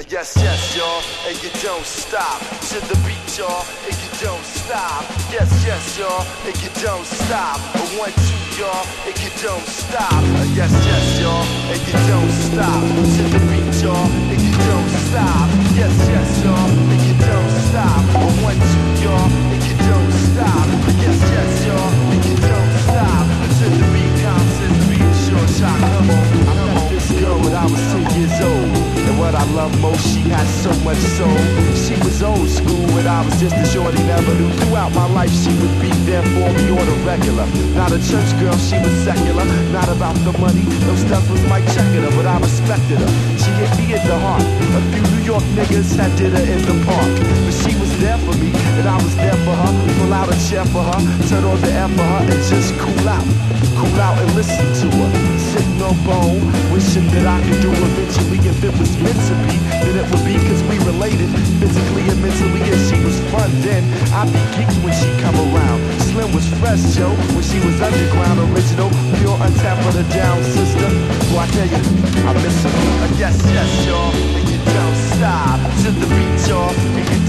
Yes, yes, y'all, and you don't stop. To the beat, y'all, and you don't stop. Yes, yes, y'all, and you don't stop. 1, 2, y'all, and you don't stop. Yes, yes, y'all, and you don't stop. To the beat, y'all, and you don't stop. Yes, yes, y'all, and you don't stop. 1, 2, y'all, and you don't stop. Yes, yes, y'all, and you don't stop. To the beat, constant beat, sure shot. Come on, I met this girl when I was 10 years old. And what I love most, she had so much soul. She was old school when I was just a shorty, never knew. Throughout my life she would be there for me on a regular. Not a church girl, she was secular. Not about the money, those stuff was Mike checking her, but I respected her. She hit me in the heart. A few New York niggas had dinner in the park, but she was there for me, and I was there for her. Pull out a chair for her, turn on the air for her, and just cool out and listen to her. Sitting on bone, wishing that I could do eventually. If it was meant to be, then it would be, cause we related physically and mentally. And she was fun then, I'd be geeked when she come around. Slim was fresh, Joe, when she was underground. Original, pure untapped for the down sister. Boy, I tell you, I miss her. Yes, yes, y'all, and you don't stop. To the beat, y'all, and you